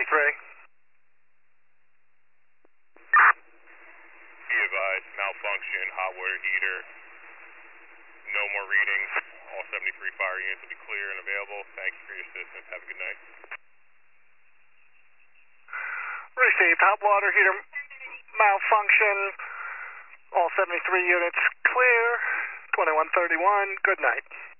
Be advised, malfunction, hot water heater. No more readings. All 73 fire units will be clear and available. Thank you for your assistance. Have a good night. Received. Hot water heater malfunction. All 73 units clear. 2131. Good night.